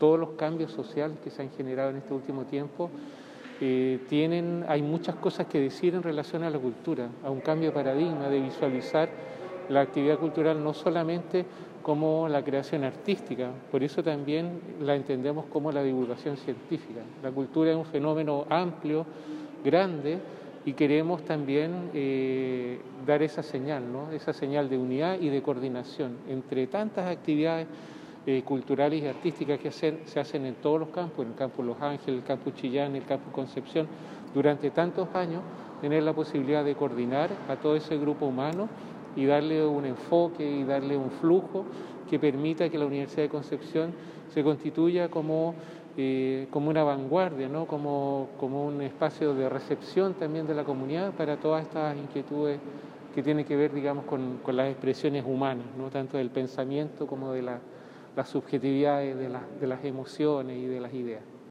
todos los cambios sociales que se han generado en este último tiempo, hay muchas cosas que decir en relación a la cultura, a un cambio de paradigma, de visualizar la actividad cultural no solamente como la creación artística, por eso también la entendemos como la divulgación científica. La cultura es un fenómeno amplio, grande, y queremos también dar esa señal, ¿no? Esa señal de unidad y de coordinación entre tantas actividades culturales y artísticas que se hacen en todos los campos, en el campo Los Ángeles, el campo Chillán, el campo Concepción, durante tantos años, tener la posibilidad de coordinar a todo ese grupo humano y darle un enfoque y darle un flujo que permita que la Universidad de Concepción se constituya como una vanguardia, ¿no? como un espacio de recepción también de la comunidad para todas estas inquietudes que tienen que ver, digamos, con las expresiones humanas, ¿no? Tanto del pensamiento como de las subjetividades, de las emociones y de las ideas.